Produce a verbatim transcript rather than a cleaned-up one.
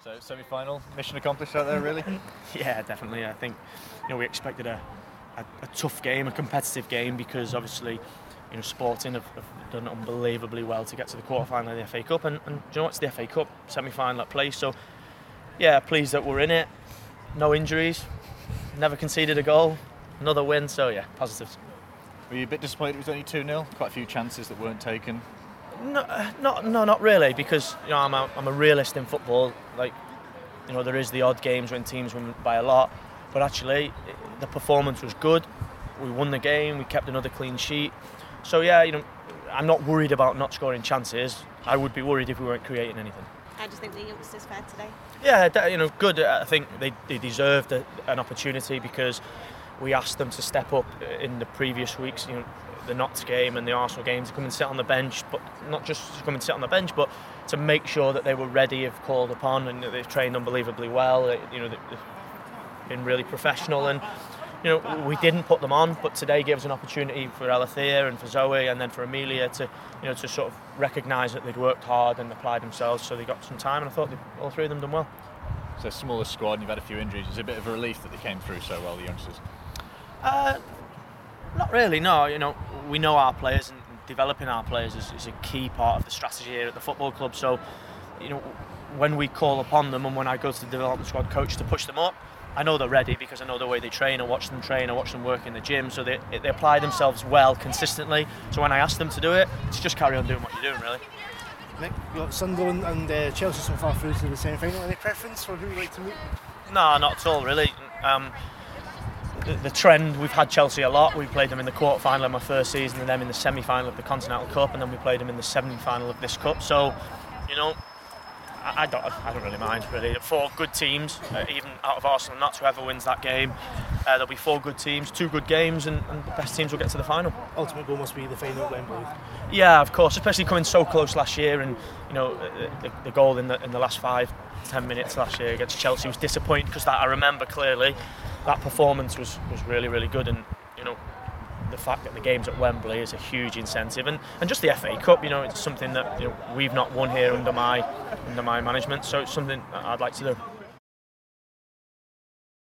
So semi-final, mission accomplished out there, really? Yeah, definitely. I think you know we expected a, a, a tough game, a competitive game, because obviously you know Sporting have, have done unbelievably well to get to the quarter-final of the F A Cup, and, and do you know what's the F A Cup semi-final at place? So yeah, pleased that we're in it. No injuries, never conceded a goal, another win. So yeah, positives. Were you a bit disappointed it was only two nil? Quite a few chances that weren't taken. No, not no, not really, because you know I'm a, I'm a realist in football. Like, you know, there is the odd games when teams win by a lot, but actually the performance was good. We won the game. We kept another clean sheet. So yeah, you know, I'm not worried about not scoring chances. I would be worried if we weren't creating anything. How do you think the youngsters fared today? Yeah, you know, good. I think they they deserved a, an opportunity, because we asked them to step up in the previous weeks. You know, the Notts game and the Arsenal game, to come and sit on the bench, but not just to come and sit on the bench, but to make sure that they were ready if called upon, and they've trained unbelievably well. You know, they've been really professional, and you know we didn't put them on, but today gave us an opportunity for Alethea and for Zoe and then for Amelia to you know to sort of recognise that they'd worked hard and applied themselves, so they got some time, and I thought they, all three of them done well. So smaller squad, and you've had a few injuries. Is it a bit of a relief that they came through so well, the youngsters? Uh, not really, no. You know, we know our players, and developing our players is, is a key part of the strategy here at the football club. So, you know, when we call upon them and when I go to the development squad coach to push them up, I know they're ready, because I know the way they train. I watch them train, I watch them work in the gym, so they, they apply themselves well consistently. So when I ask them to do it, it's just carry on doing what you're doing, really. Nick, you've got Sunderland and uh, Chelsea so far through to the semi-final. Any preference for who you'd like to meet? No, not at all, really. Um, the, the trend, we've had Chelsea a lot. We played them in the quarter-final of my first season, and them in the semi-final of the Continental Cup, and then we played them in the semi-final of this Cup. So, you know, I, I don't, I don't really mind, really. Four good teams, uh, even out of Arsenal, not whoever wins that game. Uh, there'll be four good teams, two good games, and, and the best teams will get to the final. Ultimate goal must be the final at Wembley. Yeah, of course, especially coming so close last year, and you know the, the goal in the in the last five, ten minutes last year against Chelsea was disappointing, because that I remember clearly. That performance was, was really really good, and you know the fact that the game's at Wembley is a huge incentive, and, and just the F A Cup, you know, it's something that you know we've not won here under my under my management, so it's something that I'd like to do.